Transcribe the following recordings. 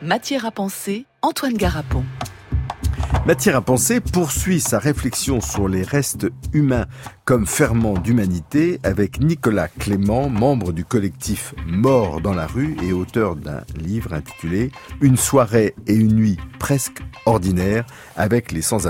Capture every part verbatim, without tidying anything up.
Matière à penser, Antoine Garapon. Matière à penser poursuit sa réflexion sur les restes humains comme ferment d'humanité avec Nicolas Clément, membre du collectif Mort dans la rue et auteur d'un livre intitulé « Une soirée et une nuit presque ordinaire avec les sans-abri ».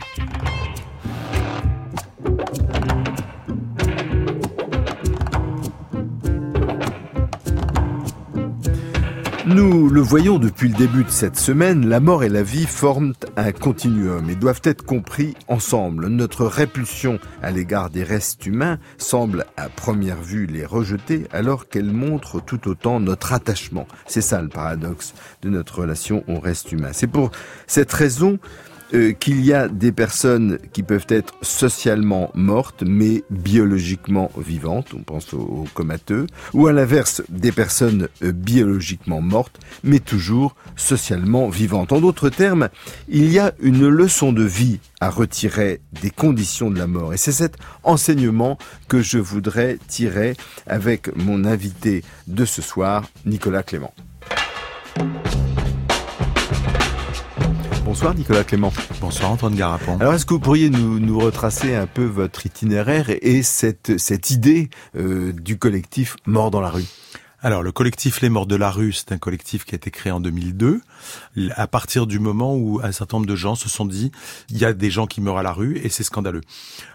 Nous le voyons depuis le début de cette semaine, la mort et la vie forment un continuum et doivent être compris ensemble. Notre répulsion à l'égard des restes humains semble à première vue les rejeter alors qu'elle montre tout autant notre attachement. C'est ça le paradoxe de notre relation aux restes humains. C'est pour cette raison Euh, qu'il y a des personnes qui peuvent être socialement mortes, mais biologiquement vivantes, on pense aux, aux comateux, ou à l'inverse, des personnes euh, biologiquement mortes, mais toujours socialement vivantes. En d'autres termes, il y a une leçon de vie à retirer des conditions de la mort. Et c'est cet enseignement que je voudrais tirer avec mon invité de ce soir, Nicolas Clément. Bonsoir Nicolas Clément. Bonsoir Antoine Garapon. Alors est-ce que vous pourriez nous, nous retracer un peu votre itinéraire et, et cette, cette idée euh, du collectif Mort dans la rue ? Alors, le collectif Les Morts de la rue, c'est un collectif qui a été créé en deux mille deux, à partir du moment où un certain nombre de gens se sont dit « il y a des gens qui meurent à la rue et c'est scandaleux euh, ».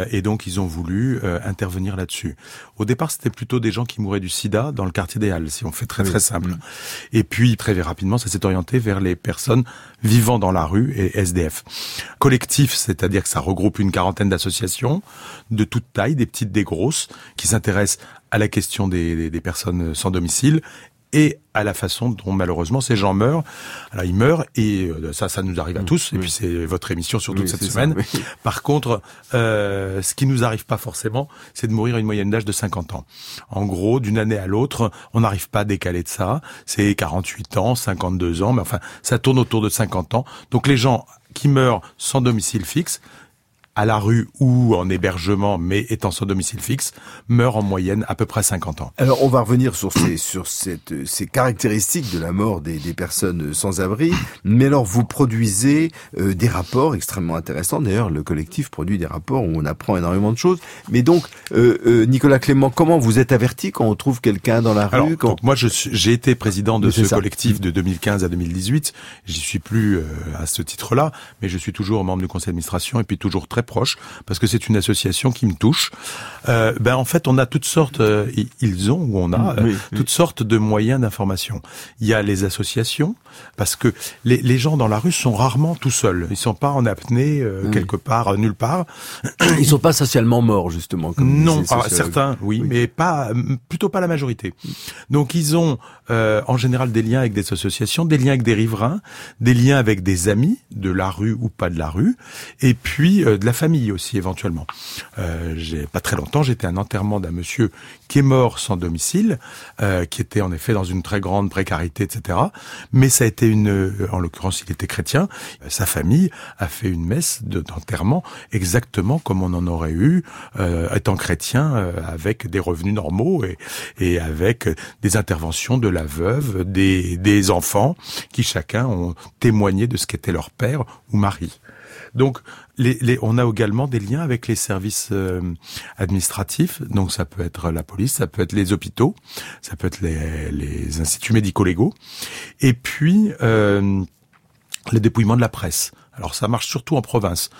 Et donc, ils ont voulu euh, intervenir là-dessus. Au départ, c'était plutôt des gens qui mouraient du sida dans le quartier des Halles, si on fait très très simple. Et puis, très rapidement, ça s'est orienté vers les personnes vivant dans la rue et S D F. Collectif, c'est-à-dire que ça regroupe une quarantaine d'associations de toute taille, des petites, des grosses, qui s'intéressent à la question des, des, des personnes sans domicile et à la façon dont malheureusement ces gens meurent. Alors ils meurent et ça, ça nous arrive à tous. Oui. Et puis c'est votre émission sur toute oui, cette semaine. Ça, oui. Par contre, euh, ce qui nous arrive pas forcément, c'est de mourir à une moyenne d'âge de cinquante ans. En gros, d'une année à l'autre, on n'arrive pas à décaler de ça. C'est quarante-huit ans, cinquante-deux ans, mais enfin, ça tourne autour de cinquante ans. Donc les gens qui meurent sans domicile fixe, à la rue ou en hébergement, mais étant sans domicile fixe, meurent en moyenne à peu près cinquante ans. Alors, on va revenir sur ces, sur cette, ces caractéristiques de la mort des, des personnes sans-abri. Mais alors, vous produisez euh, des rapports extrêmement intéressants. D'ailleurs, le collectif produit des rapports où on apprend énormément de choses. Mais donc, euh, euh, Nicolas Clément, comment vous êtes averti quand on trouve quelqu'un dans la rue Alors, quand... donc moi, je suis, j'ai été président de c'est ce ça. collectif de deux mille quinze à deux mille dix-huit. J'y suis plus euh, à ce titre-là, mais je suis toujours membre du conseil d'administration et puis toujours très proche, parce que c'est une association qui me touche. Euh, ben en fait, on a toutes sortes, euh, ils ont ou on a euh, oui, toutes oui. sortes de moyens d'information. Il y a les associations, parce que les, les gens dans la rue sont rarement tout seuls. Ils sont pas en apnée euh, oui. quelque part, euh, nulle part. Ils sont pas socialement morts, justement. Comme Non, disait ah, sociologue. certains, oui, Oui. mais pas, plutôt pas la majorité. Donc ils ont euh, en général des liens avec des associations, des liens avec des riverains, des liens avec des amis de la rue ou pas de la rue, et puis euh, de la famille aussi éventuellement. Euh, j'ai pas très longtemps, j'étais à un enterrement d'un monsieur qui est mort sans domicile, euh, qui était en effet dans une très grande précarité, et cetera. Mais ça a été une, en l'occurrence, il était chrétien. Sa famille a fait une messe de, d'enterrement exactement comme on en aurait eu euh, étant chrétien, euh, avec des revenus normaux et, et avec des interventions de la veuve, des, des enfants qui chacun ont témoigné de ce qu'était leur père ou mari. Donc, les, les, on a également des liens avec les services euh, administratifs. Donc, ça peut être la police, ça peut être les hôpitaux, ça peut être les, les instituts médico-légaux. Et puis, euh, le dépouillement de la presse. Alors, ça marche surtout en province.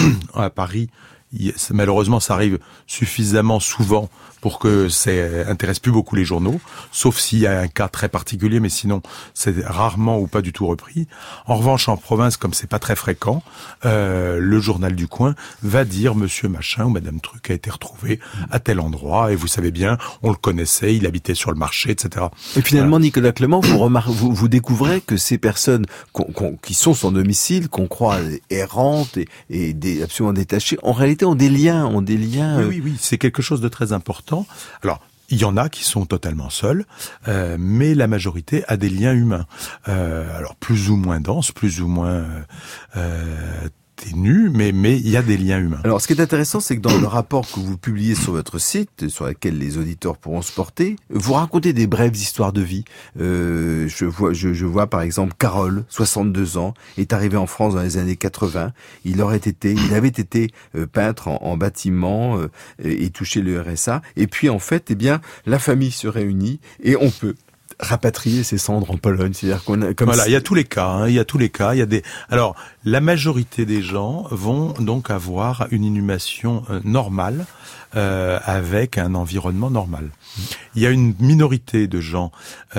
À Paris, il, malheureusement, ça arrive suffisamment souvent pour que ça intéresse plus beaucoup les journaux, sauf s'il y a un cas très particulier, mais sinon c'est rarement ou pas du tout repris. En revanche, en province, comme c'est pas très fréquent, euh, le journal du coin va dire Monsieur Machin ou Madame Truc a été retrouvé à tel endroit, et vous savez bien, on le connaissait, il habitait sur le marché, et cetera. Et finalement, voilà. Nicolas Clément, vous, remar- vous, vous découvrez que ces personnes qu'on, qu'on, qui sont sans domicile, qu'on croit errantes et, et des, absolument détachées, en réalité ont des liens, ont des liens. Oui, oui, oui, c'est quelque chose de très important. Alors, il y en a qui sont totalement seuls, euh, mais la majorité a des liens humains. Euh, alors, plus ou moins denses, plus ou moins euh, ténue, mais mais il y a des liens humains. Alors, ce qui est intéressant, c'est que dans le rapport que vous publiez sur votre site, sur lequel les auditeurs pourront se porter, vous racontez des brèves histoires de vie. Euh, je vois, je, je vois par exemple Carole, soixante-deux ans, est arrivé en France dans les années quatre-vingts. Il aurait été, il avait été euh, peintre en, en bâtiment euh, et, et touché le R S A. Et puis en fait, eh bien, la famille se réunit et on peut rapatrier ses cendres en Pologne. C'est-à-dire qu'on a comme voilà, si... il y a tous les cas. Hein, il y a tous les cas. Il y a des. Alors, la majorité des gens vont donc avoir une inhumation euh, normale euh, avec un environnement normal. Il y a une minorité de gens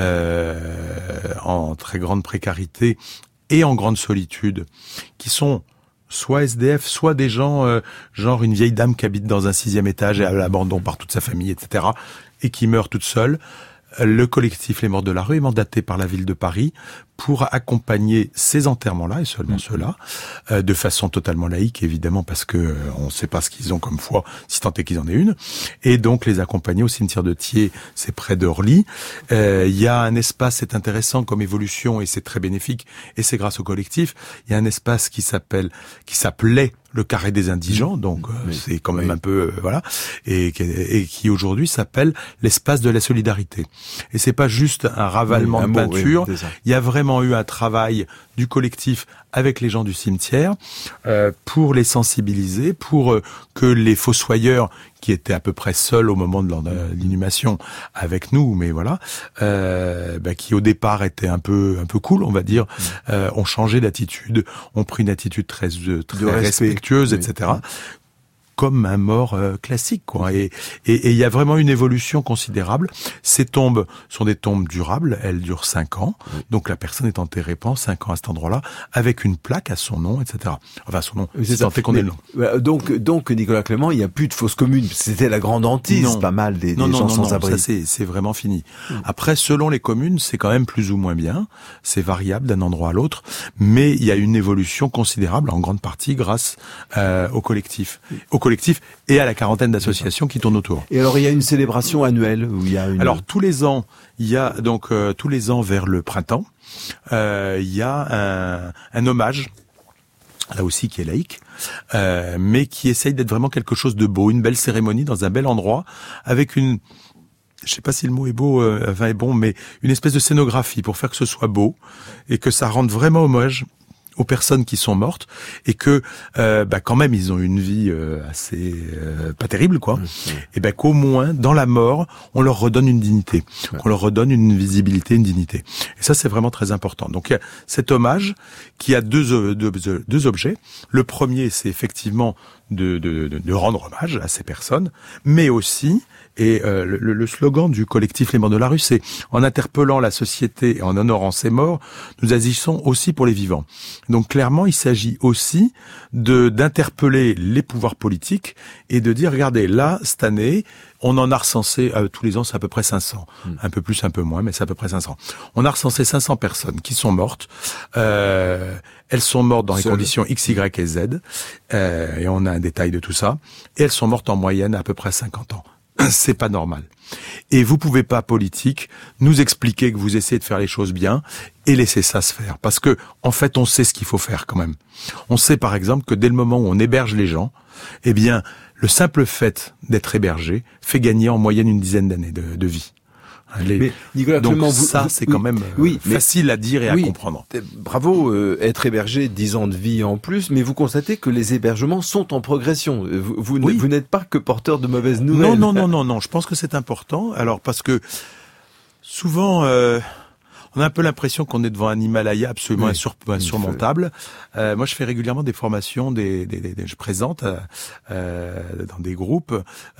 euh, en très grande précarité et en grande solitude qui sont soit S D F, soit des gens, euh, genre une vieille dame qui habite dans un sixième étage et à l'abandon par toute sa famille, et cetera, et qui meurt toute seule. Le collectif Les Morts de la Rue est mandaté par la ville de Paris pour accompagner ces enterrements-là, et seulement mmh. ceux-là, euh, de façon totalement laïque, évidemment, parce que euh, on ne sait pas ce qu'ils ont comme foi, si tant est qu'ils en aient une, et donc les accompagner au cimetière de Thiers, c'est près d'Orly. Euh, il y a un espace, c'est intéressant comme évolution, et c'est très bénéfique, et c'est grâce au collectif, il y a un espace qui s'appelle, qui s'appelait le Carré des Indigents, donc euh, oui. c'est quand même oui. un peu euh, voilà, et, et qui aujourd'hui s'appelle l'espace de la solidarité. Et c'est pas juste un ravalement oui, un de mot, peinture. Oui, il y a vraiment eu un travail du collectif avec les gens du cimetière euh, pour les sensibiliser, pour euh, que les fossoyeurs qui étaient à peu près seuls au moment de l'inhumation avec nous, mais voilà, euh, bah, qui au départ étaient un peu un peu cool, on va dire, euh, ont changé d'attitude, ont pris une attitude très très de respectueuse, oui. et cetera. Comme un mort euh, classique, quoi. Et et il y a vraiment une évolution considérable. Ces tombes sont des tombes durables. Elles durent cinq ans. Oui. Donc la personne est enterrée pendant cinq ans à cet endroit-là, avec une plaque à son nom, et cetera. Enfin, son nom. C'est tant est qu'on ait le nom. Donc, donc, Nicolas Clément, il n'y a plus de fosse commune. C'était la grande hantise, non. pas mal des, non, des non, gens non, sans non, abri. Ça, c'est, c'est vraiment fini. Mmh. Après, selon les communes, c'est quand même plus ou moins bien. C'est variable d'un endroit à l'autre. Mais il y a une évolution considérable, en grande partie grâce euh, au collectif. Au collectif et à la quarantaine d'associations qui tournent autour. Et alors, il y a une célébration annuelle où il y a une... Alors, tous les ans, il y a donc euh, tous les ans vers le printemps, euh, il y a un, un hommage, là aussi qui est laïque, euh, mais qui essaye d'être vraiment quelque chose de beau, une belle cérémonie dans un bel endroit, avec une... je sais pas si le mot est beau, euh, enfin est bon, mais une espèce de scénographie pour faire que ce soit beau et que ça rende vraiment hommage aux personnes qui sont mortes et que euh, bah quand même ils ont une vie euh, assez euh, pas terrible quoi. Mmh, mmh. Et ben qu'au moins dans la mort on leur redonne une dignité, ouais. qu'on leur redonne une visibilité, une dignité. Et ça c'est vraiment très important. Donc il y a cet hommage qui a deux deux, deux objets. Le premier c'est effectivement de, de de rendre hommage à ces personnes, mais aussi et euh, le, le slogan du collectif Les Morts de la Rue, c'est en interpellant la société et en honorant ses morts, nous agissons aussi pour les vivants. Donc clairement, il s'agit aussi de d'interpeller les pouvoirs politiques et de dire, regardez, là, cette année, on en a recensé, euh, tous les ans, c'est à peu près cinq cents. Mmh. Un peu plus, un peu moins, mais c'est à peu près cinq cents. On a recensé cinq cents personnes qui sont mortes. Euh, elles sont mortes dans les Seul. conditions X, Y et Z. Euh, et on a un détail de tout ça. Et elles sont mortes en moyenne à, à peu près cinquante ans. C'est pas normal. Et vous pouvez pas, politique, nous expliquer que vous essayez de faire les choses bien et laisser ça se faire. Parce que, en fait, on sait ce qu'il faut faire quand même. On sait, par exemple, que dès le moment où on héberge les gens, eh bien, le simple fait d'être hébergé fait gagner en moyenne une dizaine d'années de, de vie. Les... Mais Nicolas Donc Clément, vous, ça, c'est oui, quand même oui, facile mais, à dire et oui, à comprendre. Bravo, euh, être hébergé, dix ans de vie en plus, mais vous constatez que les hébergements sont en progression. Vous, vous, oui. vous n'êtes pas que porteur de mauvaises nouvelles. Non, non, non, non, non. Je pense que c'est important. Alors parce que souvent, euh, on a un peu l'impression qu'on est devant un Himalaya absolument oui. insur- insurmontable. Euh, moi, je fais régulièrement des formations, des, des, des, des je présente euh, dans des groupes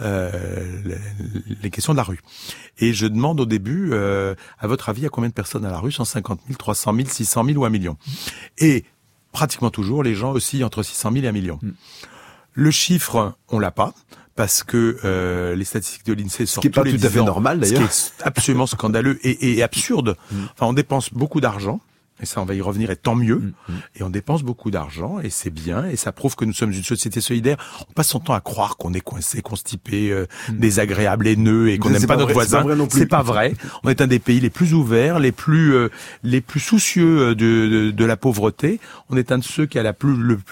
euh, les, les questions de la rue. Et je demande au début, euh, à votre avis, il y a combien de personnes à la rue ? cent cinquante mille, trois cent mille, six cent mille ou un million ? Et pratiquement toujours, les gens oscillent entre six cent mille et un million. Mm. Le chiffre, on l'a pas. Parce que euh, les statistiques de l'INSEE sortent tous les dix ans. Ce qui est pas tout à fait normal d'ailleurs. Ce qui est absolument scandaleux et, et absurde. Mm. Enfin, on dépense beaucoup d'argent, et ça on va y revenir, et tant mieux. Mm. Et on dépense beaucoup d'argent, et c'est bien, et ça prouve que nous sommes une société solidaire. On passe son temps à croire qu'on est coincé, constipé, euh, mm. désagréable, haineux, et qu'on n'aime pas, pas notre voisin. C'est pas, c'est pas vrai. On est un des pays les plus ouverts, les plus euh, les plus soucieux de, de, de la pauvreté. On est un de ceux qui a la plus le plus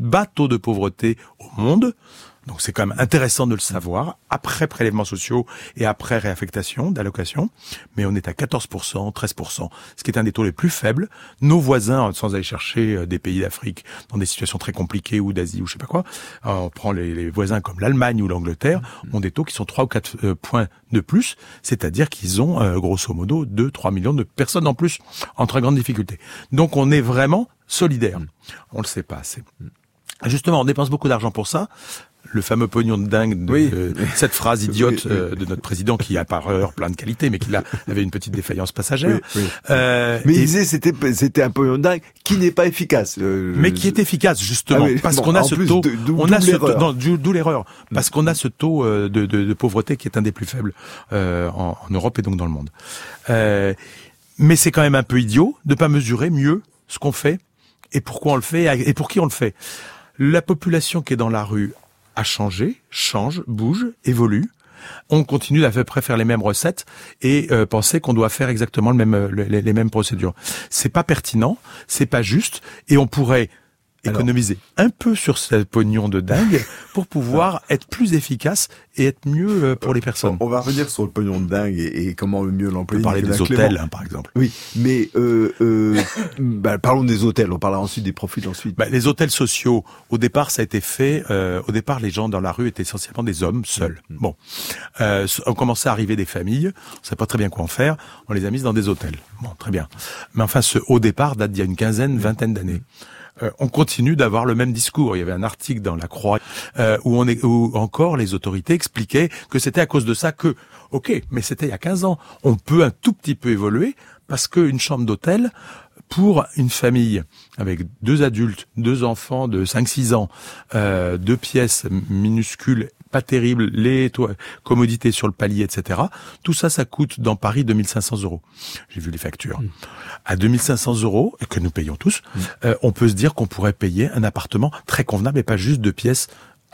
bas taux de pauvreté au monde. Donc c'est quand même intéressant de le savoir, après prélèvements sociaux et après réaffectation d'allocations, mais on est à quatorze pour cent, treize pour cent, ce qui est un des taux les plus faibles. Nos voisins, sans aller chercher des pays d'Afrique dans des situations très compliquées ou d'Asie ou je sais pas quoi, on prend les, les voisins comme l'Allemagne ou l'Angleterre, ont des taux qui sont trois ou quatre euh, points de plus, c'est-à-dire qu'ils ont euh, grosso modo deux, trois millions de personnes en plus en très grande difficulté. Donc on est vraiment solidaire. On le sait pas assez. Justement, on dépense beaucoup d'argent pour ça. Le fameux pognon de dingue de, oui. euh, cette phrase idiote oui, oui. Euh, de notre président qui a par heure plein de qualités mais qui là avait une petite défaillance passagère. Oui, oui. Euh, mais et, il disait c'était c'était un pognon de dingue qui n'est pas efficace. Euh, mais qui est efficace justement ah oui, parce bon, qu'on a ce taux, de, de, on a ce taux, non, d'où d'où l'erreur parce qu'on a ce taux euh, de, de, de pauvreté qui est un des plus faibles euh, en, en Europe et donc dans le monde. Euh, mais c'est quand même un peu idiot de pas mesurer mieux ce qu'on fait et pourquoi on le fait et pour qui on le fait. La population qui est dans la rue a changé, change, bouge, évolue. On continue d'à peu près faire les mêmes recettes et euh, penser qu'on doit faire exactement le même, les, les mêmes procédures. C'est pas pertinent, c'est pas juste, et on pourrait économiser Alors, un peu sur ce pognon de dingue pour pouvoir être plus efficace et être mieux pour les personnes. On va revenir sur le pognon de dingue et, et comment mieux l'employer. On peut parler des hôtels, hein, par exemple. Oui, mais euh, euh, bah, parlons des hôtels. On parlera ensuite des profits ensuite. Bah, les hôtels sociaux, au départ, ça a été fait. Euh, au départ, les gens dans la rue étaient essentiellement des hommes seuls. Mmh. Bon, euh, on commençait à arriver des familles. On savait pas très bien quoi en faire. On les a mises dans des hôtels. Bon, très bien. Mais enfin, ce haut départ date d'il y a une quinzaine, vingtaine d'années. Euh, on continue d'avoir le même discours. Il y avait un article dans La Croix euh, où, on est, où encore les autorités expliquaient que c'était à cause de ça que, ok, mais c'était il y a quinze ans. On peut un tout petit peu évoluer parce qu'une chambre d'hôtel, pour une famille avec deux adultes, deux enfants de cinq six ans, euh, deux pièces minuscules, pas terribles, les to- commodités sur le palier, et cetera. Tout ça, ça coûte dans Paris deux mille cinq cents euros. J'ai vu les factures. Mmh. À deux mille cinq cents euros, et que nous payons tous, mmh. euh, on peut se dire qu'on pourrait payer un appartement très convenable et pas juste deux pièces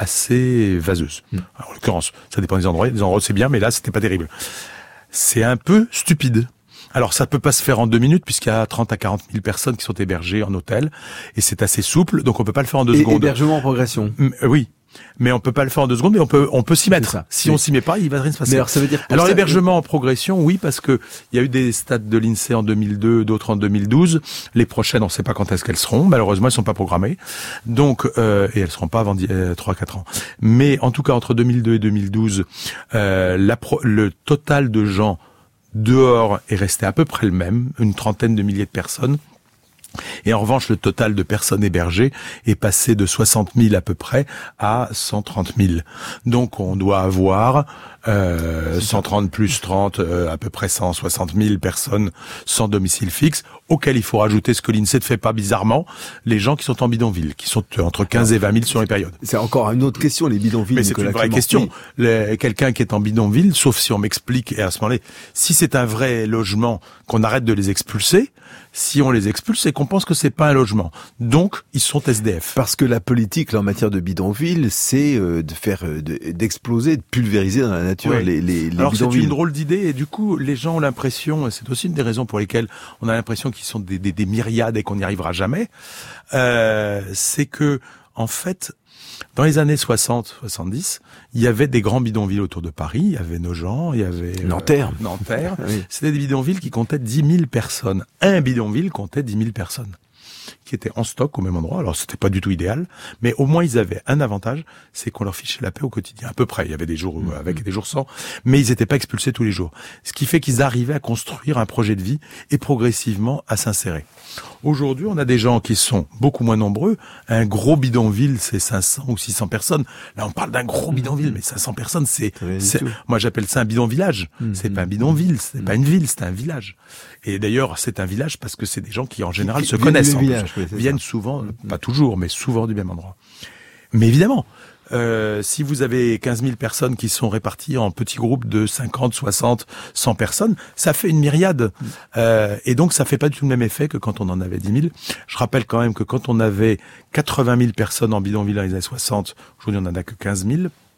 assez vaseuses. Mmh. Alors, en l'occurrence, ça dépend des endroits. Des endroits, c'est bien, mais là, c'était pas terrible. C'est un peu stupide. Alors, ça peut pas se faire en deux minutes puisqu'il y a trente à quarante mille personnes qui sont hébergées en hôtel et c'est assez souple, donc on peut pas le faire en deux et secondes. Hébergement en progression. M- oui. Mais on peut pas le faire en deux secondes, mais on peut, on peut s'y mettre. Ça. Si oui. on s'y met pas, il va rien se passer. Mais alors, ça veut dire alors ça, l'hébergement oui. en progression, oui, parce que il y a eu des stats de l'INSEE en deux mille deux, d'autres en deux mille douze. Les prochaines, on ne sait pas quand est-ce qu'elles seront. Malheureusement, elles sont pas programmées. Donc, euh, et elles seront pas avant euh, trois à quatre ans. Mais en tout cas, entre deux mille deux et deux mille douze, euh, la pro- le total de gens dehors est resté à peu près le même, une trentaine de milliers de personnes. Et en revanche, le total de personnes hébergées est passé de soixante mille à peu près à cent trente mille. Donc on doit avoir euh, cent trente plus trente, euh, à peu près cent soixante mille personnes sans domicile fixe, auquel il faut rajouter ce que l'INSEE ne fait pas bizarrement, les gens qui sont en bidonville, qui sont entre quinze et vingt mille sur les périodes. C'est encore une autre question, les bidonvilles. Mais c'est une vraie question. Les, quelqu'un qui est en bidonville, sauf si on m'explique, et à ce moment-là, si c'est un vrai logement, qu'on arrête de les expulser. Si on les expulse, c'est qu'on pense que c'est pas un logement. Donc, ils sont S D F. Parce que la politique, là, en matière de bidonville, c'est euh, de faire, euh, de, d'exploser, de pulvériser dans la nature oui. les, les, les Alors, bidonvilles. c'est une drôle d'idée, et du coup, les gens ont l'impression, et c'est aussi une des raisons pour lesquelles on a l'impression qu'ils sont des, des, des myriades et qu'on n'y arrivera jamais, euh, c'est que, en fait, dans les années soixante soixante-dix, il y avait des grands bidonvilles autour de Paris, il y avait Nogent, il y avait Nanterre. Euh, Nanterre. Oui. C'était des bidonvilles qui comptaient dix mille personnes. Un bidonville comptait dix mille personnes qui étaient en stock au même endroit. Alors c'était pas du tout idéal, mais au moins ils avaient un avantage, c'est qu'on leur fichait la paix au quotidien. À peu près, il y avait des jours avec et des jours sans, mais ils n'étaient pas expulsés tous les jours. Ce qui fait qu'ils arrivaient à construire un projet de vie et progressivement à s'insérer. Aujourd'hui, on a des gens qui sont beaucoup moins nombreux. Un gros bidonville, c'est cinq cents ou six cents personnes. Là, on parle d'un gros bidonville, mais cinq cents personnes, c'est, c'est moi j'appelle ça un bidon-village. Mmh. C'est pas un bidonville, c'est mmh. pas une ville, c'est un village. Et d'ailleurs, c'est un village parce que c'est des gens qui, en général, qui, se connaissent. En village, oui, viennent ça. souvent, mmh. pas toujours, mais souvent du même endroit. Mais évidemment, Euh, si vous avez quinze mille personnes qui sont réparties en petits groupes de cinquante, soixante, cent personnes, ça fait une myriade. Euh, et donc, ça fait pas du tout le même effet que quand on en avait dix mille. Je rappelle quand même que quand on avait quatre-vingt mille personnes en bidonville dans les années soixante, aujourd'hui on en a que quinze mille.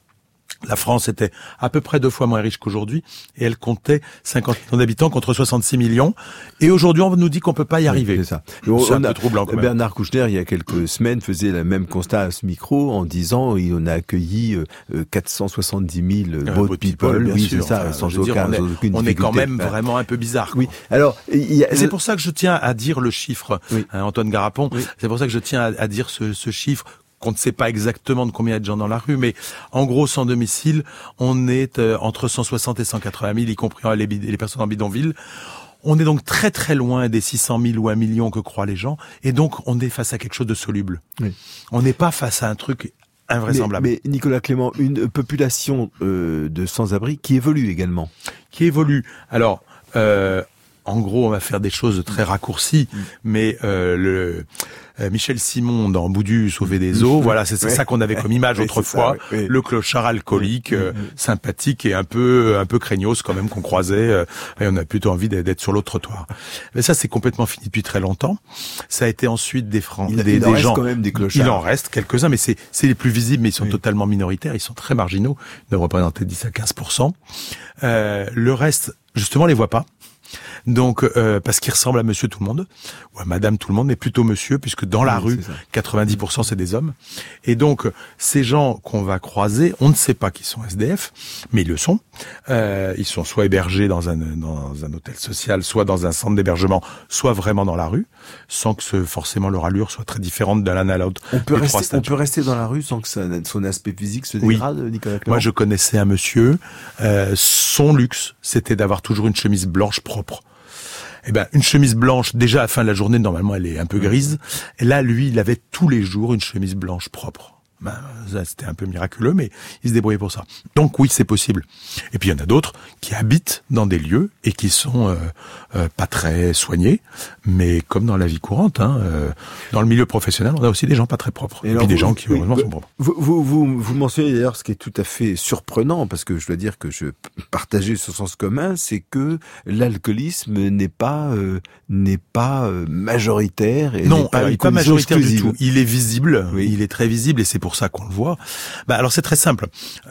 La France était à peu près deux fois moins riche qu'aujourd'hui et elle comptait cinquante millions d'habitants contre soixante-six millions. Et aujourd'hui, on nous dit qu'on peut pas y arriver. Oui, c'est ça. C'est on, un on peu troublant quand même. Bernard Kouchner, il y a quelques semaines, faisait le même constat à ce micro en disant on a accueilli euh, quatre cent soixante-dix mille euh, boat people. Bien oui, sûr. c'est ça, Enfin, sans, dire, aucun, on est, sans aucune on est quand même enfin, vraiment un peu bizarre. Oui. Alors, il y a, c'est pour ça que je tiens à dire le chiffre, oui. hein, Antoine Garapon. Oui. C'est pour ça que je tiens à, à dire ce, ce chiffre. Qu'on ne sait pas exactement de combien il y a de gens dans la rue, mais en gros, sans domicile, on est euh, entre cent soixante et cent quatre-vingt mille, y compris les, les personnes en bidonville. On est donc très très loin des six cent mille ou un million que croient les gens, et donc on est face à quelque chose de soluble. Oui. On n'est pas face à un truc invraisemblable. Mais, mais Nicolas Clément, une population euh, de sans-abri qui évolue également. Qui évolue. Alors, euh, en gros, on va faire des choses très raccourcies, mmh. mais euh, le euh, Michel Simon dans Boudu sauver des eaux, mmh. voilà, c'est ouais. ça qu'on avait comme image autrefois, ça, ouais. le clochard alcoolique, mmh. euh, sympathique et un peu un peu craignos quand même qu'on croisait, euh, et on a plutôt envie d'être sur l'autre trottoir. Mais ça, c'est complètement fini depuis très longtemps. Ça a été ensuite des francs, il, des, il des en reste gens. Quand même des clochards. Il en reste quelques-uns, mais c'est c'est les plus visibles, mais ils sont oui. totalement minoritaires, ils sont très marginaux, ils doivent représenter dix à quinze pour cent. Euh, le reste, justement, on les voit pas. Donc, euh, parce qu'il ressemble à Monsieur Tout le Monde ou à Madame Tout le Monde, mais plutôt Monsieur, puisque dans la oui, rue, quatre-vingt-dix pour cent c'est des hommes. Et donc, ces gens qu'on va croiser, on ne sait pas qu'ils sont S D F, mais ils le sont. Euh, ils sont soit hébergés dans un dans un hôtel social, soit dans un centre d'hébergement, soit vraiment dans la rue, sans que ce, forcément leur allure soit très différente de l'un à l'autre. On peut rester, on peut rester dans la rue sans que ça, son aspect physique se dégrade, oui. Nicolas Clément. Moi, je connaissais un monsieur. Euh, son luxe, c'était d'avoir toujours une chemise blanche propre. Eh ben, une chemise blanche, déjà à la fin de la journée, normalement, elle est un peu grise. Et là, lui, il avait tous les jours une chemise blanche propre. Ben, ça, c'était un peu miraculeux, mais il se débrouillait pour ça. Donc oui, c'est possible. Et puis il y en a d'autres qui habitent dans des lieux et qui sont euh, euh, pas très soignés, mais comme dans la vie courante, hein, euh, dans le milieu professionnel, on a aussi des gens pas très propres. Et, et puis des vous, gens qui oui, heureusement vous, sont propres. Vous, vous, vous, vous mentionnez d'ailleurs ce qui est tout à fait surprenant, parce que je dois dire que je partageais ce sens commun, c'est que l'alcoolisme n'est pas euh, n'est pas euh, majoritaire. Et non, n'est pas alors, il n'est pas majoritaire exclusive. Du tout. Il est visible, oui. il est très visible, et c'est pour pour ça qu'on le voit. Bah alors c'est très simple.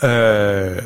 Euh,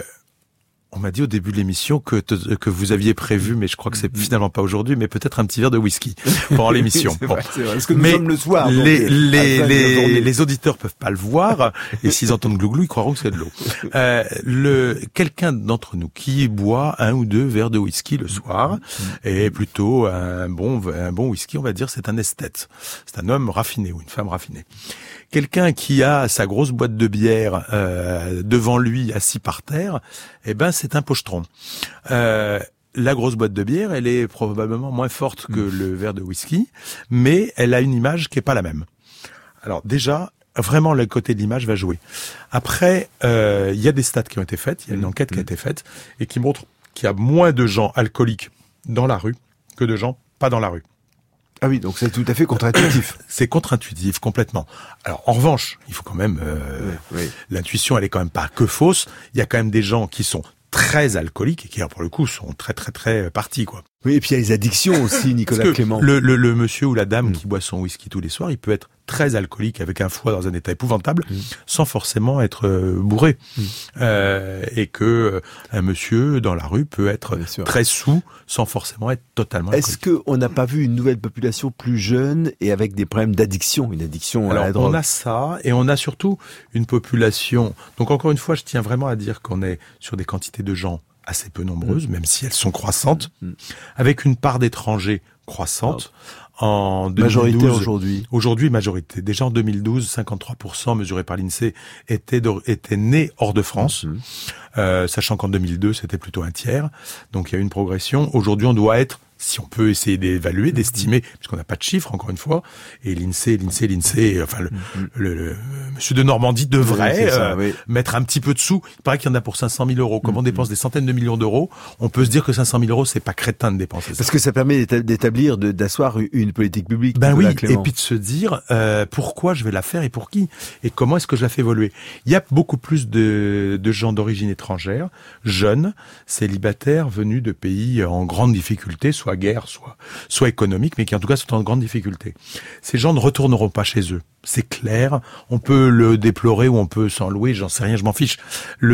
on m'a dit au début de l'émission que te, que vous aviez prévu, mais je crois que c'est finalement pas aujourd'hui, mais peut-être un petit verre de whisky pendant l'émission. c'est bon. vrai, c'est vrai, parce que nous mais sommes le soir. Les donc, les les, les auditeurs peuvent pas le voir et s'ils entendent glouglou, ils croiront que c'est de l'eau. Euh, le quelqu'un d'entre nous qui boit un ou deux verres de whisky le soir est plutôt un bon un bon whisky, on va dire, c'est un esthète. C'est un homme raffiné ou une femme raffinée. Quelqu'un qui a sa grosse boîte de bière euh, devant lui, assis par terre, eh ben c'est un pochetron. Euh, la grosse boîte de bière, elle est probablement moins forte que le verre de whisky, mais elle a une image qui est pas la même. Alors déjà, vraiment le côté de l'image va jouer. Après, euh, il y a des stats qui ont été faites, il y a une enquête qui a été faite et qui montre qu'il y a moins de gens alcooliques dans la rue que de gens pas dans la rue. Ah oui, donc c'est tout à fait contre-intuitif. C'est contre-intuitif, complètement. Alors, en revanche, il faut quand même... Euh, oui, oui. L'intuition, elle est quand même pas que fausse. Il y a quand même des gens qui sont très alcooliques et qui, pour le coup, sont très, très, très partis, quoi. Oui, et puis il y a les addictions aussi, Nicolas Clément. Le, le, le monsieur ou la dame mmh. qui boit son whisky tous les soirs, il peut être très alcoolique avec un foie dans un état épouvantable, mmh. sans forcément être euh, bourré. Mmh. Euh, et que euh, un monsieur dans la rue peut être très saoul, sans forcément être totalement alcoolique. Est-ce qu'on n'a pas vu une nouvelle population plus jeune et avec des problèmes d'addiction, une addiction Alors, à la drogue? On a ça, et on a surtout une population... Donc encore une fois, je tiens vraiment à dire qu'on est sur des quantités de gens assez peu nombreuses, mmh. même si elles sont croissantes, mmh. avec une part d'étrangers croissante. Oh. En deux mille douze, majorité aujourd'hui. Aujourd'hui, majorité. Déjà en deux mille douze, cinquante-trois pour cent mesurés par l'INSEE étaient, de, étaient nés hors de France, mmh. euh, sachant qu'en deux mille deux, c'était plutôt un tiers. Donc il y a eu une progression. Aujourd'hui, on doit être, si on peut essayer d'évaluer, d'estimer, puisqu'on n'a pas de chiffres, encore une fois, et l'INSEE, l'INSEE, l'INSEE, enfin, le, mmh. le, le, le monsieur de Normandie devrait oui, ça, euh, oui. mettre un petit peu de sous. Il paraît qu'il y en a pour cinq cent mille euros. Comme mmh. on dépense des centaines de millions d'euros, on peut se dire que cinq cent mille euros, c'est pas crétin de dépenser ça. Parce que ça permet d'établir, d'asseoir une politique publique. Ben oui, et puis de se dire, euh, pourquoi je vais la faire et pour qui? Et comment est-ce que je la fais évoluer? Il y a beaucoup plus de, de gens d'origine étrangère, jeunes, célibataires, venus de pays en grande difficulté, soit guerre, soit, soit économique, mais qui en tout cas sont en grande difficulté. Ces gens ne retourneront pas chez eux. C'est clair. On peut le déplorer ou on peut s'en louer, j'en sais rien, je m'en fiche. Le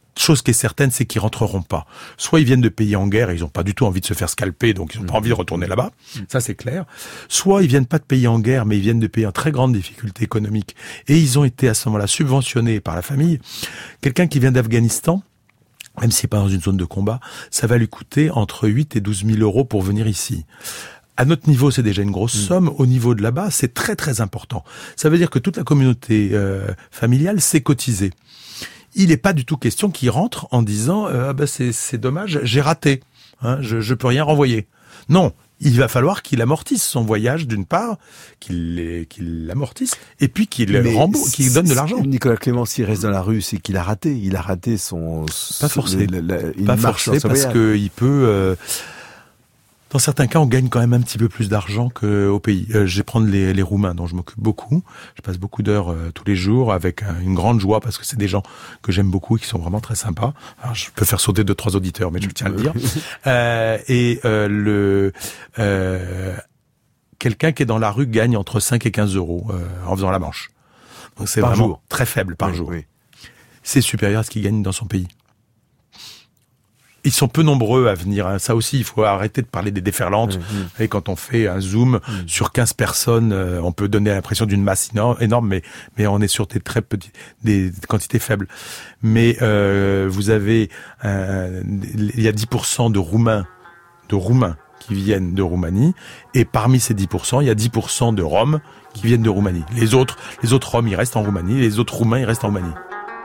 chose qui est certaine, c'est qu'ils rentreront pas. Soit ils viennent de pays en guerre et ils ont pas du tout envie de se faire scalper, donc ils ont pas envie de retourner là-bas. Ça, c'est clair. Soit ils viennent pas de pays en guerre, mais ils viennent de pays en très grande difficulté économique et ils ont été à ce moment-là subventionnés par la famille. Quelqu'un qui vient d'Afghanistan, même s'il n'est pas dans une zone de combat, ça va lui coûter entre huit et douze mille euros pour venir ici. À notre niveau, c'est déjà une grosse somme. Au niveau de là-bas, c'est très très important. Ça veut dire que toute la communauté euh, familiale s'est cotisée. Il n'est pas du tout question qu'il rentre en disant euh, « ah ben c'est, c'est dommage, j'ai raté, hein, je je peux rien renvoyer ». Non, il va falloir qu'il amortisse son voyage d'une part, qu'il, qu'il l'amortisse, et puis qu'il rembourse, qu'il donne de l'argent. Nicolas Clément, s'il reste dans la rue, c'est qu'il a raté. Il a raté son... Pas forcé. Le, le, le, pas forcé parce qu'il peut... Euh, Dans certains cas, on gagne quand même un petit peu plus d'argent qu'au pays. Euh, je vais prendre les, les Roumains, dont je m'occupe beaucoup. Je passe beaucoup d'heures euh, tous les jours avec euh, une grande joie parce que c'est des gens que j'aime beaucoup et qui sont vraiment très sympas. Alors, je peux faire sauter deux, trois auditeurs, mais je tiens à le dire. euh, et euh, le euh, quelqu'un qui est dans la rue gagne entre cinq et quinze euros euh, en faisant la manche. Donc c'est par vraiment jour. Très faible par oui, jour. Oui. C'est supérieur à ce qu'il gagne dans son pays. Ils sont peu nombreux à venir. Hein. Ça aussi, il faut arrêter de parler des déferlantes. Mmh. Et quand on fait un zoom mmh. sur quinze personnes, euh, on peut donner l'impression d'une masse énorme, mais mais on est sur des très petites, des, des quantités faibles. Mais euh, vous avez, euh, il y a dix pour cent de Roumains, de Roumains qui viennent de Roumanie, et parmi ces dix pour cent, il y a dix pour cent de Roms qui viennent de Roumanie. Les autres, les autres Roms, ils restent en Roumanie, les autres Roumains, ils restent en Roumanie.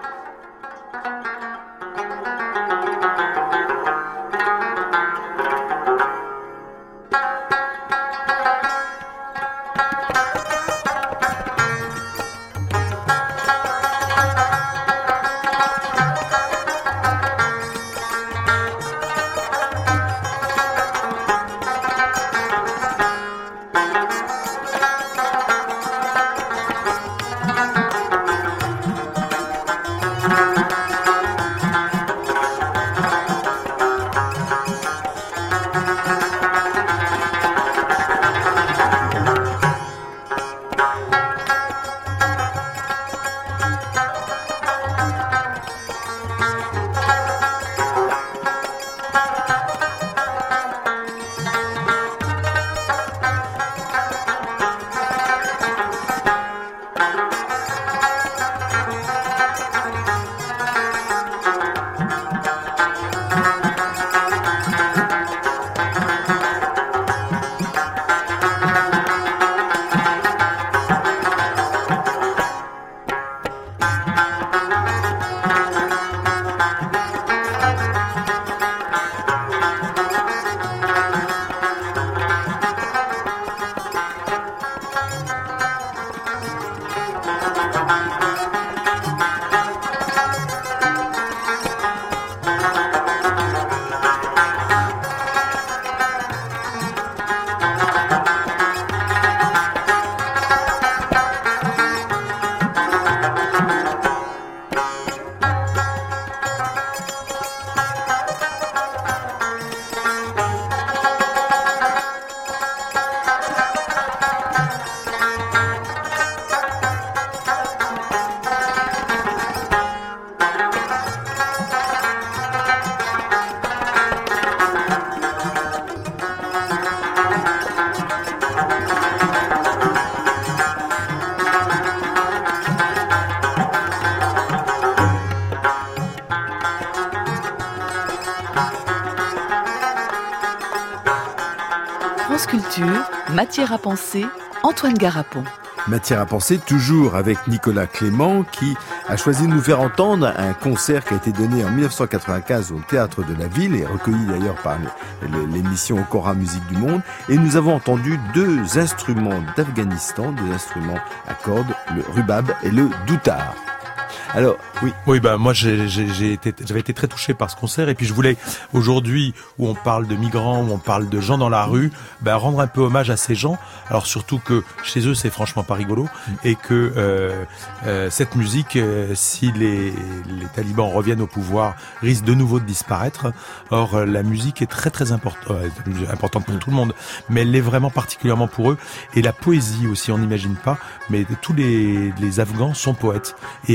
France Culture, matière à penser, Antoine Garapon. Matière à penser, toujours avec Nicolas Clément, qui a choisi de nous faire entendre un concert qui a été donné en dix-neuf cent quatre-vingt-quinze au Théâtre de la Ville, et recueilli d'ailleurs par l'émission Cora Musique du Monde. Et nous avons entendu deux instruments d'Afghanistan, deux instruments à cordes, le rubab et le doutar. Alors, oui. Oui, ben, moi, j'ai, j'ai, j'ai été, j'avais été très touché par ce concert, et puis je voulais, aujourd'hui, où on parle de migrants, où on parle de gens dans la rue, ben, rendre un peu hommage à ces gens. Alors, surtout que chez eux, c'est franchement pas rigolo, et que, euh, euh, cette musique, euh, si les, les talibans reviennent au pouvoir, risque de nouveau de disparaître. Or, euh, la musique est très, très importante, euh, importante pour tout le monde, mais elle l'est vraiment particulièrement pour eux. Et la poésie aussi, on n'imagine pas, mais tous les, les Afghans sont poètes. Et dans la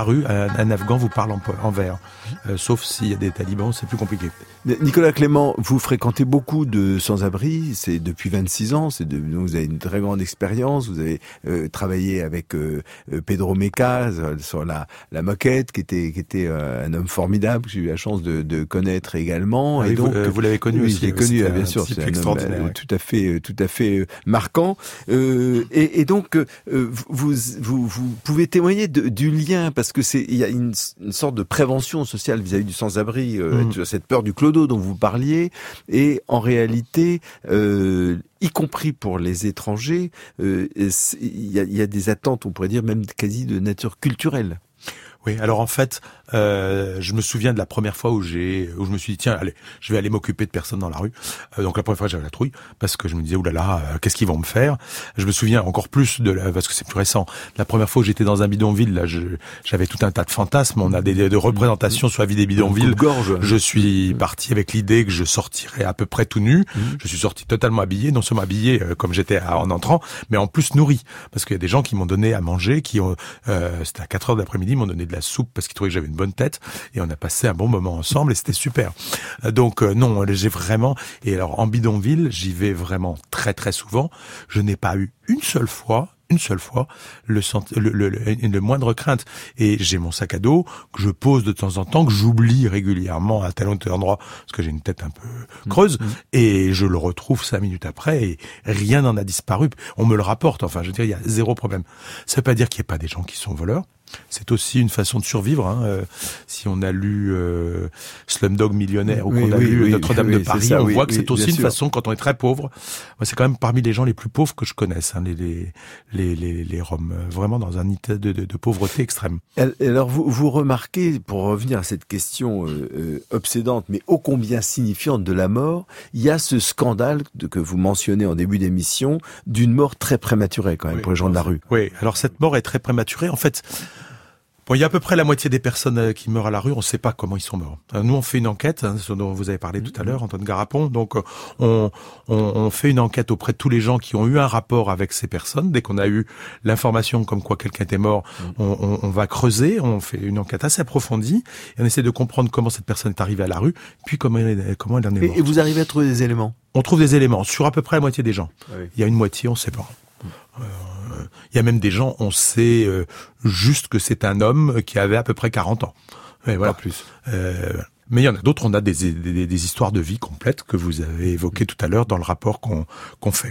la rue, un, un Afghan vous parle en, en vert. Euh, sauf s'il y a des talibans, c'est plus compliqué. Nicolas Clément, vous fréquentez beaucoup de sans-abri, c'est depuis vingt-six ans, c'est de, vous avez une très grande expérience, vous avez euh, travaillé avec euh, Pedro Meca sur la, la moquette, qui était, qui était euh, un homme formidable, que j'ai eu la chance de, de connaître également. Ah, et donc, vous, vous l'avez connu oui, aussi. Je l'ai connu, bien sûr, c'est un extraordinaire, homme, ouais. tout à fait, tout à fait marquant. Euh, et, et donc, euh, vous, vous, vous pouvez témoigner de, du lien, parce que c'est, il y a une, une sorte de prévention sociale vis-à-vis du sans-abri, euh, mmh. cette peur du clodo dont vous parliez, et en réalité, euh, y compris pour les étrangers, euh, il y a, il y a des attentes, on pourrait dire même quasi de nature culturelle. Oui, alors en fait, euh, je me souviens de la première fois où j'ai, où je me suis dit tiens, allez, je vais aller m'occuper de personnes dans la rue. Euh, donc la première fois j'avais la trouille parce que je me disais oulala, là là, euh, qu'est-ce qu'ils vont me faire. Je me souviens encore plus de la, parce que c'est plus récent. La première fois où j'étais dans un bidonville, là, je, j'avais tout un tas de fantasmes. On a des, des de représentations sur la vie des bidonvilles. Je suis parti avec l'idée que je sortirais à peu près tout nu. Mmh. Je suis sorti totalement habillé, non seulement habillé euh, comme j'étais en entrant, mais en plus nourri, parce qu'il y a des gens qui m'ont donné à manger, qui ont, euh, c'était à quatre heures de l'après-midi, m'ont donné de la soupe parce qu'ils trouvaient que j'avais une bonne tête et on a passé un bon moment ensemble et c'était super. Donc euh, non, j'ai vraiment, et alors en bidonville, j'y vais vraiment très très souvent. Je n'ai pas eu une seule fois une seule fois le, le, le, le, le moindre crainte. Et j'ai mon sac à dos que je pose de temps en temps, que j'oublie régulièrement à tel ou tel endroit, parce que j'ai une tête un peu creuse, mmh. et je le retrouve cinq minutes après, et rien n'en a disparu. On me le rapporte, enfin, je veux dire, il y a zéro problème. Ça veut pas dire qu'il n'y a pas des gens qui sont voleurs. C'est aussi une façon de survivre. Hein. Euh, si on a lu euh, Slumdog Millionnaire, oui, ou qu'on a oui, lu oui, Notre-Dame oui, de Paris, ça, on oui, voit que oui, c'est aussi une sûr. façon, quand on est très pauvre, moi, c'est quand même parmi les gens les plus pauvres que je connaisse, hein, les, les, les, les, les Roms, vraiment dans un état de, de, de pauvreté extrême. Alors, vous, vous remarquez, pour revenir à cette question euh, obsédante, mais ô combien signifiante de la mort, il y a ce scandale de, que vous mentionnez en début d'émission, d'une mort très prématurée, quand même, oui, pour les gens de la rue. Oui, alors cette mort est très prématurée. En fait, bon, il y a à peu près la moitié des personnes qui meurent à la rue, on ne sait pas comment ils sont morts. Nous, on fait une enquête, hein, ce dont vous avez parlé tout à l'heure, Antoine Garapon. Donc, on, on, on fait une enquête auprès de tous les gens qui ont eu un rapport avec ces personnes. Dès qu'on a eu l'information comme quoi quelqu'un était mort, on, on, on va creuser, on fait une enquête assez approfondie, et on essaie de comprendre comment cette personne est arrivée à la rue, puis comment elle, comment elle en est morte. Et vous arrivez à trouver des éléments ? On trouve des éléments sur à peu près la moitié des gens. Ah oui. Il y a une moitié, on ne sait pas. Euh, il y a même des gens, on sait euh, juste que c'est un homme qui avait à peu près quarante ans. Et voilà. Pas plus. Euh, mais il y en a d'autres, on a des, des, des histoires de vie complètes que vous avez évoquées tout à l'heure dans le rapport qu'on, qu'on fait.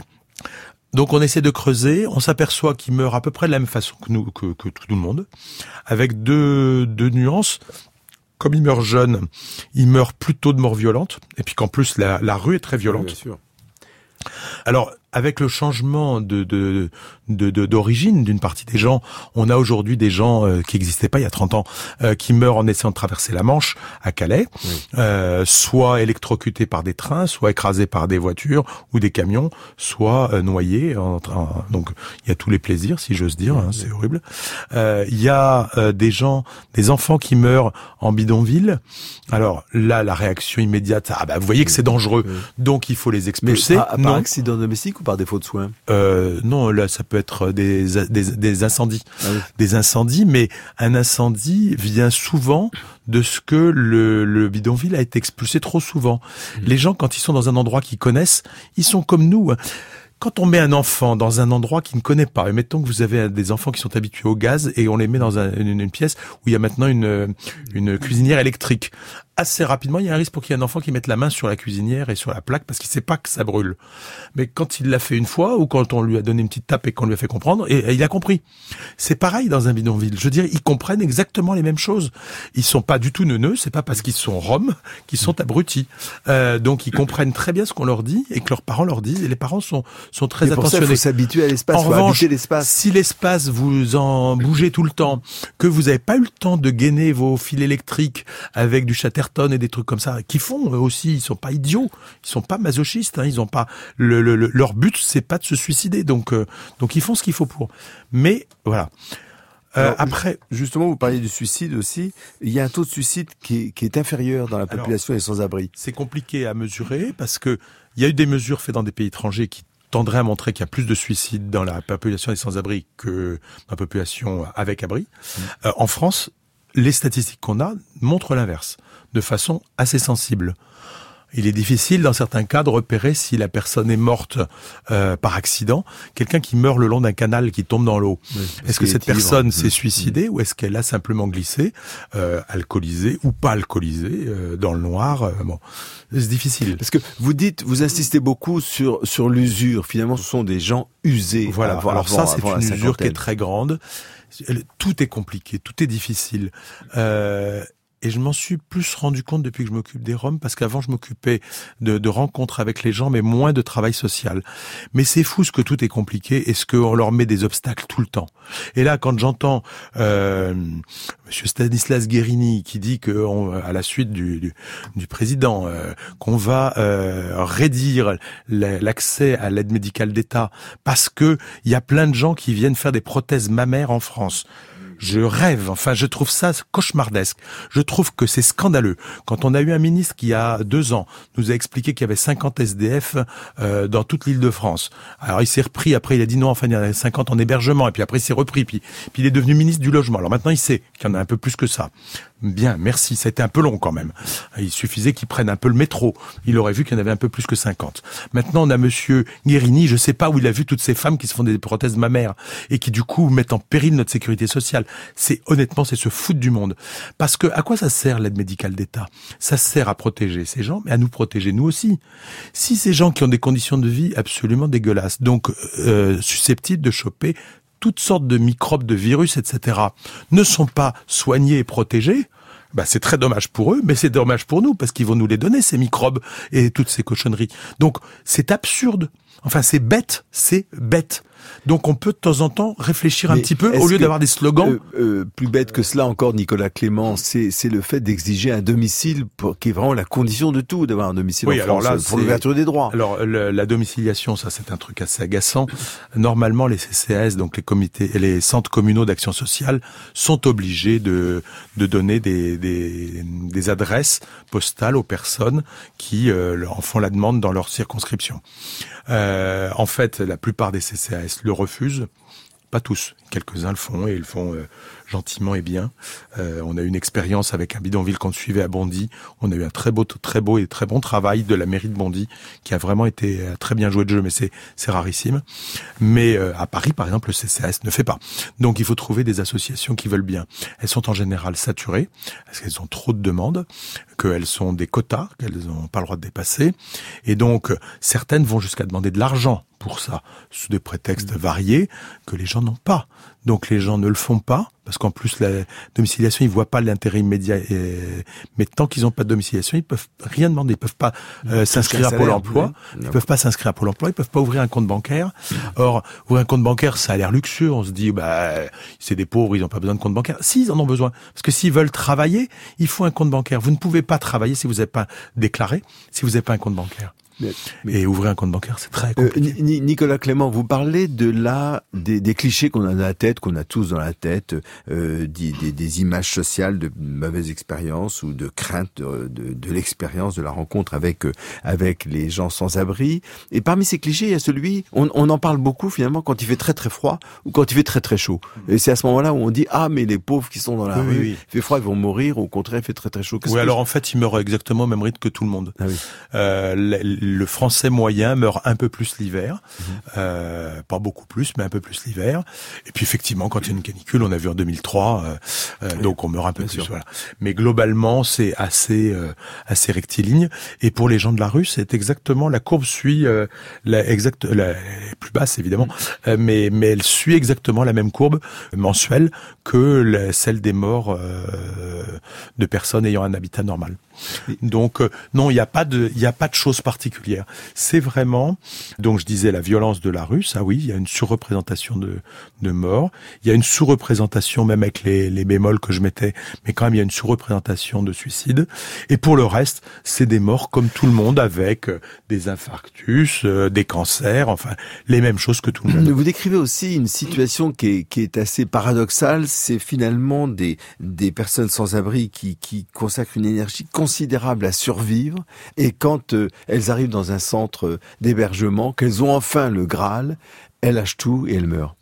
Donc on essaie de creuser, on s'aperçoit qu'il meurt à peu près de la même façon que nous, que, que tout le monde, avec deux, deux nuances. Comme il meurt jeune, il meurt plutôt de mort violente, et puis qu'en plus la, la rue est très violente. Oui, bien sûr. Alors, avec le changement de, de, de, de d'origine d'une partie des gens, on a aujourd'hui des gens euh, qui n'existaient pas il y a trente ans, euh, qui meurent en essayant de traverser la Manche à Calais, oui. euh, soit électrocutés par des trains, soit écrasés par des voitures ou des camions, soit euh, noyés. En, en, donc, il y a tous les plaisirs, si j'ose dire, hein, c'est horrible. Euh, il y a euh, des gens, des enfants qui meurent en bidonville. Alors là, la réaction immédiate, ah bah vous voyez que c'est dangereux, oui. donc il faut les expulser. Mais à, à par accident domestique ou par défaut de soins? euh, Non, là ça peut être des des, des incendies, ah oui. des incendies, mais un incendie vient souvent de ce que le, le bidonville a été expulsé trop souvent. Mmh. Les gens, quand ils sont dans un endroit qu'ils connaissent, ils sont comme nous. Quand on met un enfant dans un endroit qu'il ne connaît pas, et mettons que vous avez des enfants qui sont habitués au gaz et on les met dans un, une, une pièce où il y a maintenant une, une cuisinière électrique, assez rapidement, il y a un risque pour qu'il y ait un enfant qui mette la main sur la cuisinière et sur la plaque parce qu'il sait pas que ça brûle. Mais quand il l'a fait une fois ou quand on lui a donné une petite tape et qu'on lui a fait comprendre, et, et il a compris. C'est pareil dans un bidonville. Je veux dire, ils comprennent exactement les mêmes choses. Ils sont pas du tout neuneux, c'est pas parce qu'ils sont roms qu'ils sont abrutis. Euh, donc ils comprennent très bien ce qu'on leur dit et que leurs parents leur disent, et les parents sont sont très mais pour attentionnés. Ça, il faut s'habituer à l'espace, en faut revanche, habiter l'espace. Si l'espace vous en bougez tout le temps, que vous n'avez pas eu le temps de gainer vos fils électriques avec du Chatterton et des trucs comme ça, qui font eux aussi, ils sont pas idiots, ils sont pas masochistes, hein, ils ont pas le, le, le, leur but c'est pas de se suicider, donc euh, donc ils font ce qu'il faut pour. Mais voilà. Euh, Alors, après, justement, vous parliez du suicide aussi. Il y a un taux de suicide qui est, qui est inférieur dans la population Alors, des sans-abri. C'est compliqué à mesurer parce que il y a eu des mesures faites dans des pays étrangers qui tendraient à montrer qu'il y a plus de suicides dans la population des sans-abri que dans la population avec abri. Mmh. Euh, en France, les statistiques qu'on a montrent l'inverse, de façon assez sensible. Il est difficile, dans certains cas, de repérer si la personne est morte euh, par accident. Quelqu'un qui meurt le long d'un canal qui tombe dans l'eau. Oui, est-ce que cette personne s'est suicidée mmh. ou est-ce qu'elle a simplement glissé, euh, alcoolisée ou pas alcoolisée, euh, dans le noir euh, Bon, c'est difficile. Parce que vous dites, vous insistez beaucoup sur sur l'usure. Finalement, ce sont des gens usés. Voilà. Avant, Alors avant, ça, c'est une usure qui est très grande. Tout est compliqué, tout est difficile. Euh, Et je m'en suis plus rendu compte depuis que je m'occupe des Roms, parce qu'avant je m'occupais de, de rencontres avec les gens, mais moins de travail social. Mais c'est fou ce que tout est compliqué et ce qu'on leur met des obstacles tout le temps. Et là, quand j'entends euh, Monsieur Stanislas Guérini qui dit que, on, à la suite du, du, du président, euh, qu'on va euh, réduire l'accès à l'aide médicale d'État parce que il y a plein de gens qui viennent faire des prothèses mammaires en France. Je rêve, enfin je trouve ça cauchemardesque. Je trouve que c'est scandaleux. Quand on a eu un ministre qui, il y a deux ans, nous a expliqué qu'il y avait cinquante S D F euh, dans toute l'île de France. Alors il s'est repris, après il a dit non, enfin il y en a cinquante en hébergement, et puis après il s'est repris, puis, puis il est devenu ministre du Logement. Alors maintenant il sait qu'il y en a un peu plus que ça. Bien, merci, ça a été un peu long quand même. Il suffisait qu'il prenne un peu le métro. Il aurait vu qu'il y en avait un peu plus que cinquante. Maintenant on a Monsieur Guérini, je sais pas où il a vu toutes ces femmes qui se font des prothèses mammaires et qui du coup mettent en péril notre sécurité sociale. C'est honnêtement, c'est se foutre du monde. Parce que à quoi ça sert l'aide médicale d'État ? Ça sert à protéger ces gens, mais à nous protéger nous aussi. Si ces gens qui ont des conditions de vie absolument dégueulasses, donc euh, susceptibles de choper toutes sortes de microbes, de virus, et cetera, ne sont pas soignés et protégés, bah c'est très dommage pour eux, mais c'est dommage pour nous, parce qu'ils vont nous les donner, ces microbes et toutes ces cochonneries. Donc c'est absurde. Enfin, c'est bête, c'est bête. Donc on peut de temps en temps réfléchir un Mais petit peu au lieu d'avoir des slogans. Euh, euh, plus bête que cela encore, Nicolas Clément, c'est c'est le fait d'exiger un domicile pour, qui est vraiment la condition de tout, d'avoir un domicile oui, en alors France, là, pour l'ouverture des droits. Alors le, la domiciliation, ça c'est un truc assez agaçant. Normalement, les C C A S, donc les comités, les centres communaux d'action sociale, sont obligés de de donner des des, des adresses postales aux personnes qui euh, en font la demande dans leur circonscription. Euh, en fait, la plupart des C C A S le refusent. Pas tous, quelques-uns le font et ils le font euh, gentiment et bien. Euh, on a eu une expérience avec un bidonville qu'on suivait à Bondy. On a eu un très beau, très beau et très bon travail de la mairie de Bondy qui a vraiment été euh, très bien joué de jeu, mais c'est c'est rarissime. Mais euh, à Paris, par exemple, le C C A S ne fait pas. Donc il faut trouver des associations qui veulent bien. Elles sont en général saturées parce qu'elles ont trop de demandes, qu'elles sont des quotas qu'elles n'ont pas le droit de dépasser, et donc certaines vont jusqu'à demander de l'argent pour ça, sous des prétextes variés que les gens n'ont pas. Donc les gens ne le font pas, parce qu'en plus la domiciliation, ils voient pas l'intérêt immédiat. Et... Mais tant qu'ils n'ont pas de domiciliation, ils peuvent rien demander. Ils peuvent pas euh, s'inscrire à Pôle emploi. Ils peuvent pas s'inscrire à Pôle emploi. Ils peuvent pas ouvrir un compte bancaire. Or, ouvrir un compte bancaire, ça a l'air luxueux. On se dit, bah, c'est des pauvres, ils n'ont pas besoin de compte bancaire. Si, ils en ont besoin. Parce que s'ils veulent travailler, il faut un compte bancaire. Vous ne pouvez pas travailler si vous n'avez pas déclaré, si vous n'avez pas un compte bancaire. Mais, mais, et ouvrir un compte bancaire, c'est très compliqué. Euh, Nicolas Clément, vous parlez de la des, des clichés qu'on a dans la tête, qu'on a tous dans la tête, euh, des, des, des images sociales de mauvaises expériences ou de crainte de, de, de l'expérience de la rencontre avec euh, avec les gens sans abri. Et parmi ces clichés, il y a celui, on, on en parle beaucoup finalement quand il fait très très froid ou quand il fait très très chaud. Et c'est à ce moment-là où on dit ah mais les pauvres qui sont dans la oui, rue, oui, oui. il fait froid, ils vont mourir. Au contraire, il fait très très chaud. Oui, alors en fait, ils meurent exactement au même rythme que tout le monde. Ah oui. Euh, le, le français moyen meurt un peu plus l'hiver, mmh. euh, pas beaucoup plus, mais un peu plus l'hiver. Et puis effectivement, quand il y a une canicule, on a vu en deux mille trois, euh, euh, oui, donc on meurt un peu plus. Voilà. Mais globalement, c'est assez euh, assez rectiligne. Et pour les gens de la rue, c'est exactement la courbe suit euh, la exact la, la plus basse évidemment, mmh. euh, mais mais elle suit exactement la même courbe mensuelle que la, celle des morts euh, de personnes ayant un habitat normal. Donc euh, non, il n'y a pas de il y a pas de choses particulières. C'est vraiment, donc je disais la violence de la rue, ça oui, il y a une surreprésentation de de morts, il y a une sous-représentation même avec les les bémols que je mettais, mais quand même il y a une sous-représentation de suicides. Et pour le reste, c'est des morts comme tout le monde avec des infarctus, euh, des cancers, enfin les mêmes choses que tout le monde. Vous décrivez aussi une situation qui est qui est assez paradoxale, c'est finalement des des personnes sans abri qui qui consacrent une énergie considérable à survivre, et quand euh, elles arrivent dans un centre d'hébergement, qu'elles ont enfin le Graal, elles lâchent tout et elles meurent.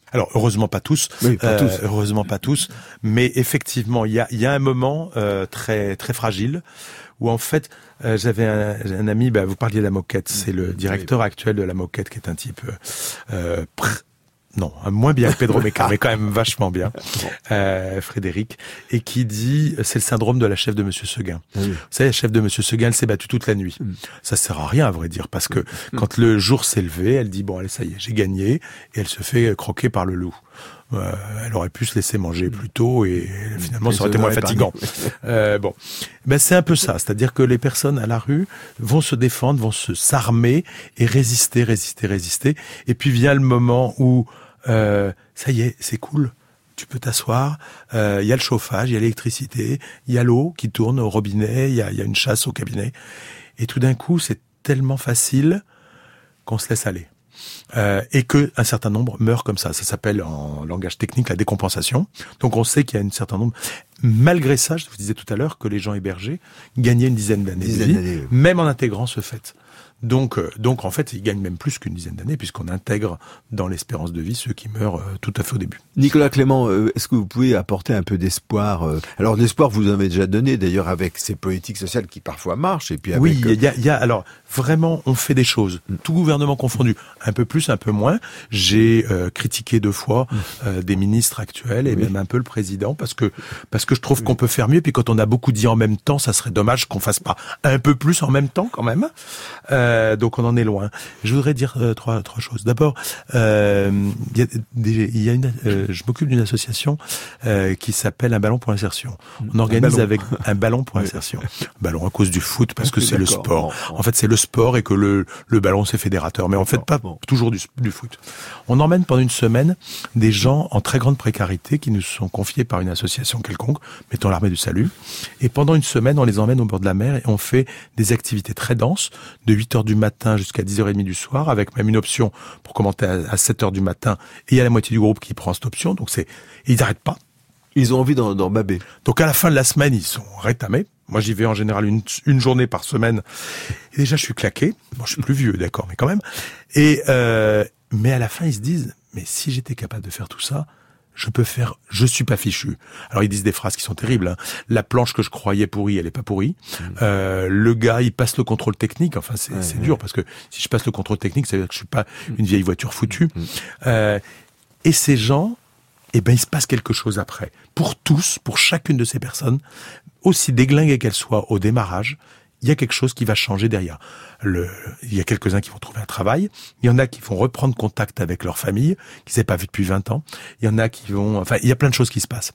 Alors heureusement pas tous, oui, pas euh, tous. heureusement pas tous, mais effectivement il y a il y a un moment euh, très très fragile où en fait euh, j'avais un, un ami, bah, vous parliez de la Moquette, c'est le directeur actuel de la Moquette qui est un type euh, pr- non, moins bien que Pedro Meca, mais quand même vachement bien, euh, Frédéric, et qui dit, c'est le syndrome de la chef de Monsieur Seguin. Ah oui. Vous savez, la chef de Monsieur Seguin, elle s'est battue toute la nuit. Mm. Ça sert à rien, à vrai dire, parce que mm. quand le jour s'est levé, elle dit, bon, allez, ça y est, j'ai gagné, et elle se fait croquer par le loup. Euh, elle aurait pu se laisser manger plus tôt et finalement ça aurait été moins fatigant. Euh, bon, ben c'est un peu ça, c'est-à-dire que les personnes à la rue vont se défendre, vont se s'armer et résister, résister, résister. Et puis vient le moment où euh, ça y est, c'est cool. Tu peux t'asseoir, il euh, y a le chauffage, il y a l'électricité, il y a l'eau qui tourne au robinet, il y a, y a une chasse au cabinet. Et tout d'un coup, c'est tellement facile qu'on se laisse aller. Euh, et que un certain nombre meurent comme ça. Ça s'appelle en langage technique la décompensation. Donc on sait qu'il y a un certain nombre. Malgré ça, je vous disais tout à l'heure que les gens hébergés gagnaient une dizaine d'années de vie, d'années, oui. Même en intégrant ce fait. Donc, euh, donc en fait, ils gagnent même plus qu'une dizaine d'années puisqu'on intègre dans l'espérance de vie ceux qui meurent euh, tout à fait au début. Nicolas Clément, euh, est-ce que vous pouvez apporter un peu d'espoir euh... Alors l'espoir, vous en avez déjà donné d'ailleurs avec ces politiques sociales qui parfois marchent et puis avec. Oui, il y a, y a alors vraiment, on fait des choses, tout gouvernement confondu, un peu plus, un peu moins. J'ai euh, critiqué deux fois euh, des ministres actuels et oui. même un peu le président parce que parce que je trouve oui. qu'on peut faire mieux. Puis quand on a beaucoup dit en même temps, ça serait dommage qu'on fasse pas un peu plus en même temps quand même. Euh, Euh, donc on en est loin. Je voudrais dire euh, trois trois choses. D'abord, euh, il y a, des, il y a une, euh, je m'occupe d'une association euh, qui s'appelle Un ballon pour l'insertion. On organise un avec un ballon pour l'insertion. Un ballon à cause du foot parce que c'est le sport. En fait, c'est le sport et que le le ballon c'est fédérateur, mais en fait pas bon. toujours du, du foot. On emmène pendant une semaine des gens en très grande précarité qui nous sont confiés par une association quelconque, mettons l'Armée du Salut. Et pendant une semaine, on les emmène au bord de la mer et on fait des activités très denses de huit heures du matin jusqu'à dix heures trente du soir, avec même une option pour commenter à sept heures du matin, et il y a la moitié du groupe qui prend cette option, donc c'est, ils n'arrêtent pas. Ils ont envie d'en, d'en baber. Donc à la fin de la semaine, ils sont rétamés. Moi, j'y vais en général une, une journée par semaine. Et déjà, je suis claqué. Bon, je suis plus vieux, d'accord, mais quand même. Et, euh, mais à la fin, ils se disent, mais si j'étais capable de faire tout ça, je peux faire, je suis pas fichu. Alors ils disent des phrases qui sont terribles. Hein. La planche que je croyais pourrie, elle est pas pourrie. Mmh. Euh, le gars, il passe le contrôle technique. Enfin, c'est, ouais, c'est ouais. dur parce que si je passe le contrôle technique, ça veut dire que je suis pas une vieille voiture foutue. Mmh. Euh, et ces gens, eh ben, il se passe quelque chose après. Pour tous, pour chacune de ces personnes, aussi déglinguées qu'elles soient au démarrage, il y a quelque chose qui va changer derrière. Le, il y a quelques-uns qui vont trouver un travail. Il y en a qui vont reprendre contact avec leur famille, qu'ils n'avaient pas vu depuis vingt ans. Il y en a qui vont, enfin, il y a plein de choses qui se passent.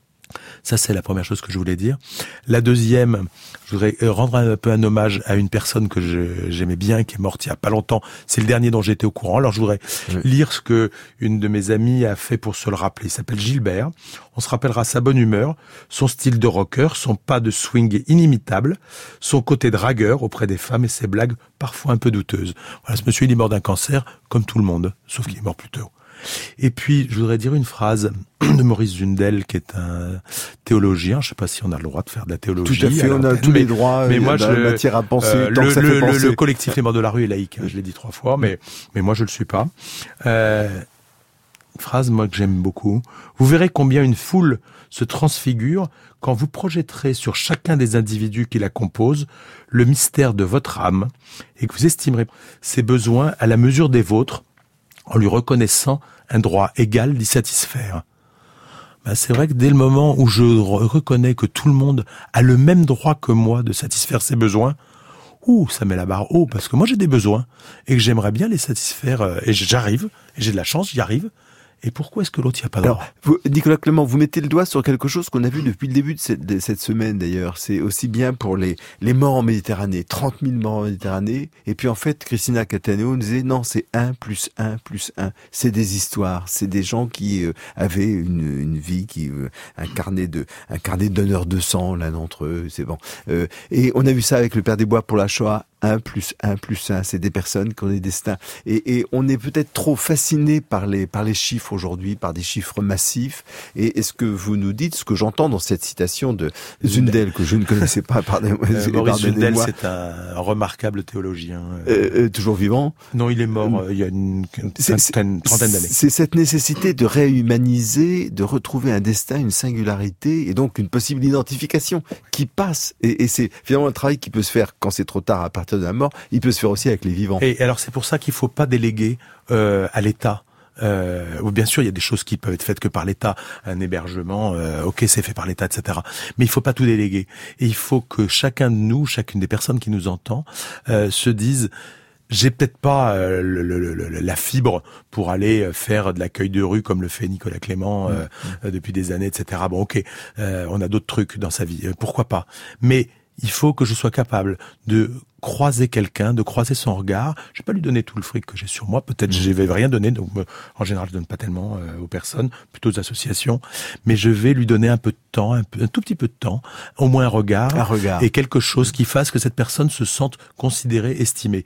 Ça, c'est la première chose que je voulais dire. La deuxième, je voudrais rendre un peu un hommage à une personne que je, j'aimais bien, qui est morte il y a pas longtemps. C'est le dernier dont j'étais au courant. Alors, je voudrais oui. lire ce que une de mes amies a fait pour se le rappeler. Il s'appelle Gilbert. On se rappellera sa bonne humeur, son style de rocker, son pas de swing inimitable, son côté dragueur auprès des femmes et ses blagues parfois un peu douteuses. Voilà, ce monsieur, il est mort d'un cancer, comme tout le monde, sauf qu'il est mort plus tôt. Et puis, je voudrais dire une phrase de Maurice Zundel, qui est un théologien. Je ne sais pas si on a le droit de faire de la théologie. Tout à fait, on a tous mais, les droits. Mais moi, je, matière à penser. Euh, tant le, que ça le, fait penser. le collectif Les Morts de la Rue est laïque. Hein, je l'ai dit trois fois, mais mais moi, je le suis pas. Euh, une phrase, moi, que j'aime beaucoup. Vous verrez combien une foule se transfigure quand vous projetterez sur chacun des individus qui la composent le mystère de votre âme et que vous estimerez ses besoins à la mesure des vôtres, en lui reconnaissant un droit égal d'y satisfaire. Ben, c'est vrai que dès le moment où je reconnais que tout le monde a le même droit que moi de satisfaire ses besoins, ouh, ça met la barre haut, parce que moi j'ai des besoins, et que j'aimerais bien les satisfaire, et j'arrive, et j'ai de la chance, j'y arrive. Et pourquoi est-ce que l'autre n'y a pas droit ? Alors, vous, Nicolas Clément, vous mettez le doigt sur quelque chose qu'on a vu depuis le début de cette, de cette semaine d'ailleurs. C'est aussi bien pour les, les morts en Méditerranée, trente mille morts en Méditerranée. Et puis en fait, Christina Cataneo nous disait non, c'est un plus un plus un. C'est des histoires, c'est des gens qui euh, avaient une, une vie, qui euh, un carnet de un carnet de donneurs de sang l'un d'entre eux. C'est bon. Euh, et on a vu ça avec le Père des Bois pour la Shoah. un plus un plus un, c'est des personnes qui ont des destins. Et, et on est peut-être trop fasciné par les, par les chiffres aujourd'hui, par des chiffres massifs. Et est-ce que vous nous dites, ce que j'entends dans cette citation de Zundel, que je ne connaissais pas, pardonnez-moi. Euh, Maurice Zundel, c'est un remarquable théologien. Euh, euh, toujours vivant? Non, il est mort euh, il y a une, une trentaine d'années. C'est cette nécessité de réhumaniser, de retrouver un destin, une singularité, et donc une possible identification qui passe. Et, et c'est finalement un travail qui peut se faire quand c'est trop tard à partir de la mort, il peut se faire aussi avec les vivants. Et alors c'est pour ça qu'il faut pas déléguer euh, à l'État. Euh, bien sûr, il y a des choses qui peuvent être faites que par l'État, un hébergement, euh, ok, c'est fait par l'État, et cetera. Mais il faut pas tout déléguer. Et il faut que chacun de nous, chacune des personnes qui nous entend, euh, se dise, j'ai peut-être pas euh, le, le, le, la fibre pour aller faire de l'accueil de rue comme le fait Nicolas Clément euh, mmh. depuis des années, et cetera. Bon, ok, euh, on a d'autres trucs dans sa vie, euh, pourquoi pas. Mais il faut que je sois capable de croiser quelqu'un, de croiser son regard. Je vais pas lui donner tout le fric que j'ai sur moi. Peut-être je vais rien donner. Donc, en général, je donne pas tellement euh, aux personnes, plutôt aux associations. Mais je vais lui donner un peu de temps, un, peu, un tout petit peu de temps, au moins un regard, un regard. Et quelque chose qui fasse que cette personne se sente considérée, estimée.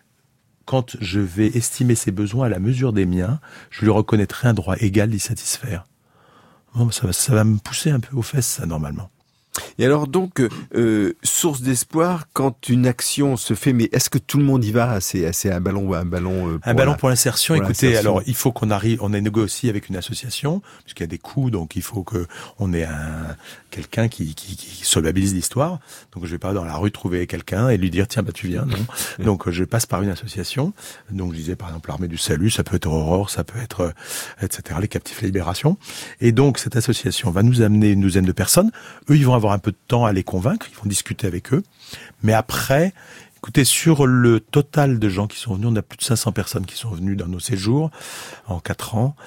Quand je vais estimer ses besoins à la mesure des miens, je lui reconnaîtrai un droit égal d'y satisfaire. Bon, ça va, ça va me pousser un peu aux fesses, ça, normalement. Et alors donc, euh, source d'espoir quand une action se fait, mais est-ce que tout le monde y va? C'est, c'est un ballon, un ballon. Euh, un ballon la, pour l'insertion. Pour écoutez, l'insertion. Alors il faut qu'on arrive, on a négocié avec une association puisqu'il y a des coûts, donc il faut que on ait un quelqu'un qui, qui, qui solvabilise l'histoire. Donc je vais pas dans la rue trouver quelqu'un et lui dire tiens bah tu viens. Non. Donc je passe par une association. Donc je disais par exemple l'Armée du Salut, ça peut être Aurore, ça peut être et cetera. Les Captifs de Libération. Et donc cette association va nous amener une douzaine de personnes. Eux ils vont avoir un peu de temps à les convaincre, ils vont discuter avec eux. Mais après, écoutez, sur le total de gens qui sont venus, on a plus de cinq cents personnes qui sont venues dans nos séjours en quatre ans.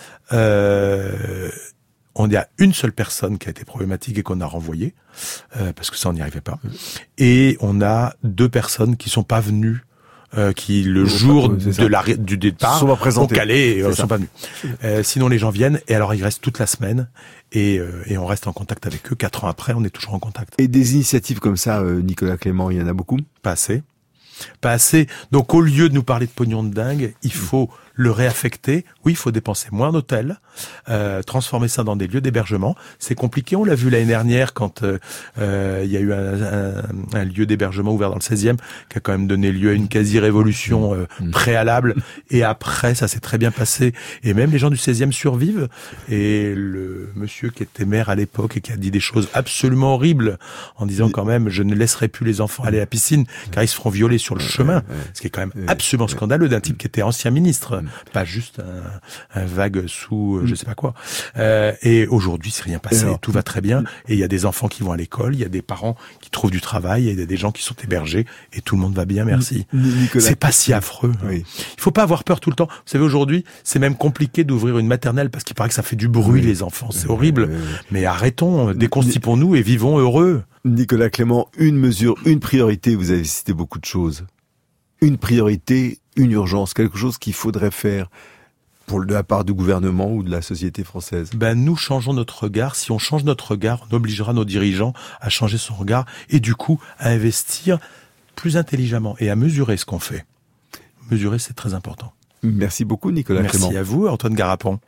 Euh, on y a une seule personne qui a été problématique et qu'on a renvoyée, euh, parce que ça, on n'y arrivait pas. Et on a deux personnes qui sont pas venues Euh, qui le oui, jour de la, du départ sont ont calé et euh, sont pas venus. Euh, sinon les gens viennent et alors ils restent toute la semaine et, euh, et on reste en contact avec eux. Quatre ans après, on est toujours en contact. Et des initiatives comme ça, euh, Nicolas Clément, il y en a beaucoup? Pas assez. Pas assez. Donc au lieu de nous parler de pognon de dingue, il faut le réaffecter. Oui, il faut dépenser moins d'hôtels, euh, transformer ça dans des lieux d'hébergement. C'est compliqué, on l'a vu l'année dernière quand euh, euh, il y a eu un, un, un lieu d'hébergement ouvert dans le seizième qui a quand même donné lieu à une quasi-révolution euh, préalable. Et après, ça s'est très bien passé. Et même les gens du seizième survivent. Et le monsieur qui était maire à l'époque et qui a dit des choses absolument horribles en disant quand même je ne laisserai plus les enfants aller à la piscine car ils se feront violer sur le chemin. Ce qui est quand même absolument scandaleux d'un type qui était ancien ministre. Pas juste un, un vague sous euh, je sais pas quoi. Euh, et aujourd'hui, c'est rien passé, alors, tout va très bien. Et il y a des enfants qui vont à l'école, il y a des parents qui trouvent du travail, il y a des gens qui sont hébergés, et tout le monde va bien, merci. Nicolas, c'est pas si affreux. Oui. Il faut pas avoir peur tout le temps. Vous savez, aujourd'hui, c'est même compliqué d'ouvrir une maternelle parce qu'il paraît que ça fait du bruit, oui. les enfants. C'est horrible. Oui, oui. Mais arrêtons, déconstipons-nous et vivons heureux. Nicolas Clément, une mesure, une priorité, vous avez cité beaucoup de choses. Une priorité, une urgence, quelque chose qu'il faudrait faire pour de la part du gouvernement ou de la société française. Ben nous changeons notre regard. Si on change notre regard, on obligera nos dirigeants à changer son regard et du coup à investir plus intelligemment et à mesurer ce qu'on fait. Mesurer, c'est très important. Merci beaucoup, Nicolas Merci Clément. Merci à vous, Antoine Garapon.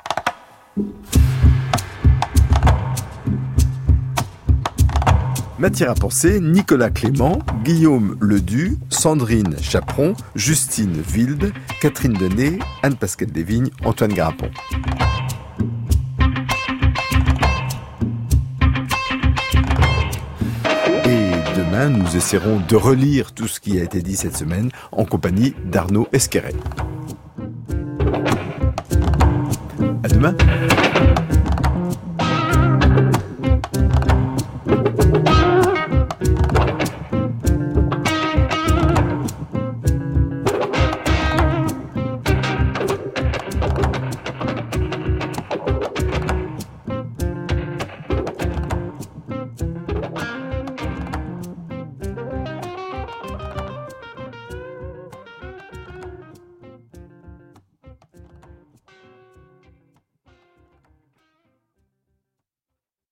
Matière à penser, Nicolas Clément, Guillaume Ledu, Sandrine Chaperon, Justine Wilde, Catherine Denay, Anne-Pascale Desvignes, Antoine Garapon. Et demain, nous essaierons de relire tout ce qui a été dit cette semaine en compagnie d'Arnaud Esquerret. À demain.